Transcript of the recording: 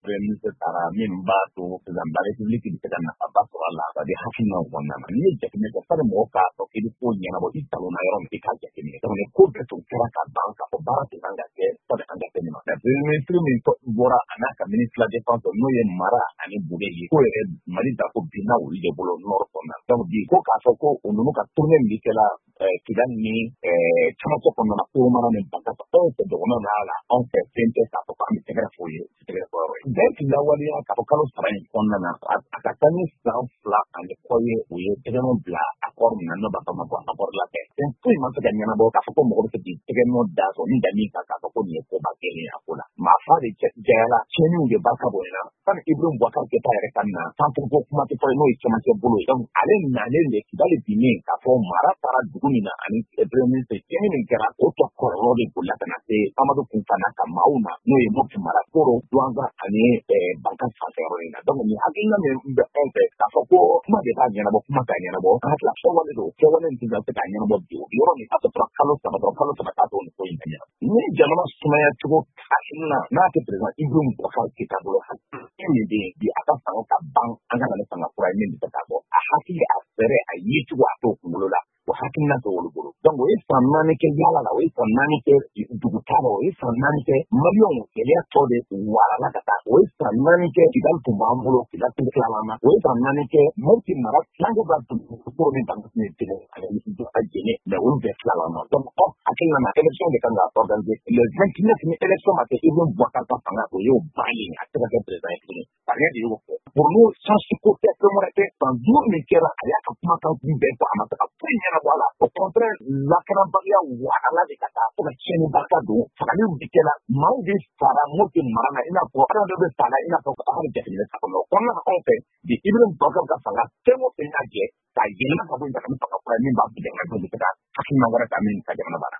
ministre taara min b'a to président de la république bɛ se ka nafaba sɔrɔ a la c'est-à-dire hakilinaw kɔnɔna na n'i ye jateminɛ kɛ sani mɔgɔ k'a fɔ k'i bɛ ko ɲɛnabɔ i talonna yɔrɔ min i k'a jateminɛ donc ko bɛɛ tun kɛra ka ban k'a fɔ baara tun kan ka kɛ sani an ka se nin ma premier ministre min bɔra a n'a ka ministre de la défense n'o ye mara ani bude ye ko yɛrɛ Mali dako binna olu de bolo nord kɔnɔna donc bi ko k'a fɔ ko o ninnu ka tournée min kɛla Kidali ni camancɛ kɔnɔna Koromara ni Bakasa anw fɛ dɔgɔnɔw n'a la anw fɛ fɛn tɛ k'a fɔ k'an bɛ tɛgɛrɛ fɔ ye tɛgɛrɛ fɔ yɔrɔ ye bɛɛ tun lawaleya k'a fɔ kalo 3 in kɔnɔna na a ka taa ni san 2 ani kɔ ye o ye tɛgɛnɔ bila accord min na n'o b'a fɔ ma ko accord labɛn fɛn foyi ma se ka ɲɛnabɔ k'a fɔ ko mɔgɔ bɛ se k'i tɛgɛnɔ da sɔrɔ min da min kan k'a fɔ ko nin ye koba kelen a ko la maa fa de jɛyala tiɲɛniw de barika bonyana sani Ibrahim Boubacar Keïta yɛrɛ ka na centre ko kuma tɛ fɔ n'o ye cɛmancɛ bolo ye donc ale nalen de Kidali binnen k'a fɔ mara taara dugu min na ani premier ministre tiɲɛni min kɛra o tɔ kɔlɔlɔ de bolila ka na se Amadou Kunfana ka maaw ma n'o ye Mopti mara Koro Douanga ani Bankan sanfɛ yɔrɔ in na donc nin hakilina min bɛ anw fɛ k'a fɔ ko kuma de b'a ɲɛnabɔ kuma t'a ɲɛnabɔ an hakili kɛwale don kɛwale min tɛ se k'a ɲɛnabɔ bi o yɔrɔ nin a tɛ tora kalo 3 dɔrɔn kalo 3 k'a to nin ko in ka ɲɛnabɔ ni jamana sumaya cogo hakilina n'a tɛ président Ibrahim Boubacar Keïta bolo hakilina min bɛ yen bi a ka fanga ka ban an ka na ni fanga kura ye min bɛ se k'a bɔ a hakili a fɛrɛ a ye cogo a t'o kunkolo la o hakilina tɛ olu bolo donc o ye san 4 kɛ yaala la o ye san 4 kɛ dugutaga o ye san 4 kɛ maliyɛnw gɛlɛya tɔ de warala ka taa o ye san 4 kɛ Kidali tun b'an bolo Kidali tun tilala ma o ye san 4 kɛ Mopti mara tilancɛ b'a dugukolo min Bankan ni tɛgɛ ani a jɛnɛ mais olu bɛɛ tilala ma donc hakilina na élection de kan ka organiser le 29 ni élection ma kɛ Ibrahim Boubacar ka fanga o y'o bannen a tɛ ka kɛ président ye tuguni rien de y'o fɔ pour nous sans ko tɛ fɛn wɛrɛ tɛ san 5 min kɛra a y'a ka kumakan kun bɛɛ fɔ a ma se ka foyi ɲɛnabɔ a la au contraire lakanabaliya warala de ka taa fo ka tiɲɛniba don fagaliw de kɛla maaw de sara Mopti mara la i n'a fɔ adamadenw bɛ sara i n'a fɔ aw ka jateminɛ sa kɔnɔ o kɔnɔna na anw fɛ bi Ibrahim Boubacar ka fanga fɛn o fɛn y'a jɛ k'a yɛlɛma ka bɔ yen ka na ni fanga kura ye min b'a to jamanadenw bɛ se ka hakilina wɛrɛ ta min ka jamana baara